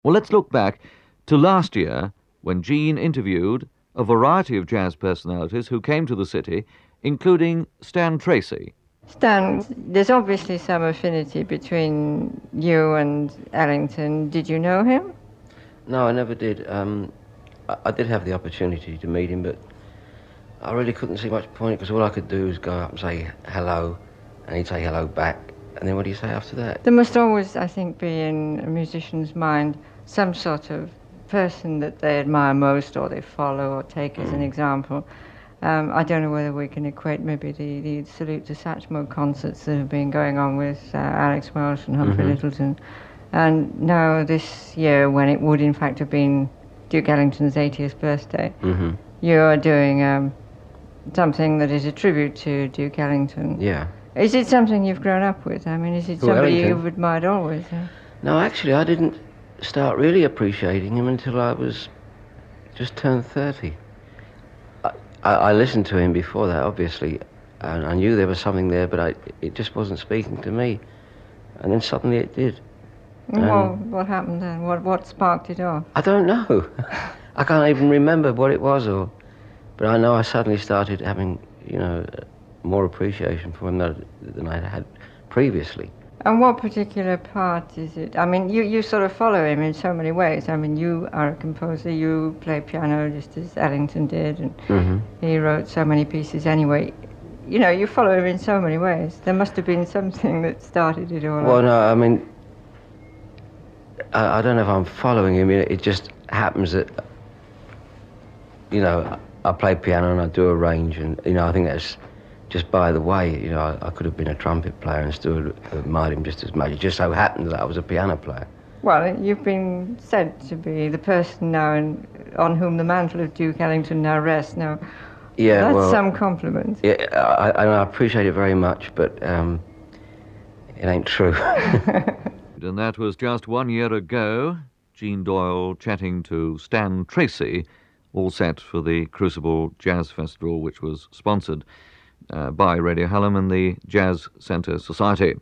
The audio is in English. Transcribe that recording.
Well, let's look back to last year when Gene interviewed a variety of jazz personalities who came to the city, including Stan Tracy. Stan, there's obviously some affinity between you and Ellington. Did you know him? No, I never did. I did have the opportunity to meet him, but I really couldn't see much point because all I could do was go up and say hello, and he'd say hello back, and then what do you say after that? There must always, I think, be in a musician's mind some sort of person that they admire most or they follow or take as an example. I don't know whether we can equate maybe the Salute to Satchmo concerts that have been going on with Alex Welsh and Humphrey Lyttelton. And now this year, when it would in fact have been Duke Ellington's 80th birthday, you are doing something that is a tribute to Duke Ellington. Yeah. Is it something you've grown up with? I mean, is it somebody Ellington? you've admired always? No, actually, I didn't start really appreciating him until I was just turned 30. I listened to him before that, obviously, and I knew there was something there, but it just wasn't speaking to me. And then suddenly it did. Well, what happened then? What sparked it off? I don't know. I can't even remember what it was, but I know I suddenly started having, more appreciation for him than I had previously. And what particular part is it? I mean, you sort of follow him in so many ways. I mean, you are a composer, you play piano just as Ellington did, and he wrote so many pieces anyway. You know, you follow him in so many ways. There must have been something that started it all. Well, no, I mean, I don't know if I'm following him. It just happens that, I play piano and I do arrange, and, I think that's just by the way. I could have been a trumpet player and still admired him just as much. It just so happened that I was a piano player. Well, you've been said to be the person now on whom the mantle of Duke Ellington now rests. Now, yeah, that's some compliment. Yeah, I appreciate it very much, but it ain't true. And that was just 1 year ago. Gene Doyle chatting to Stan Tracy, all set for the Crucible Jazz Festival, which was sponsored by Radio Hallam and the Jazz Centre Society.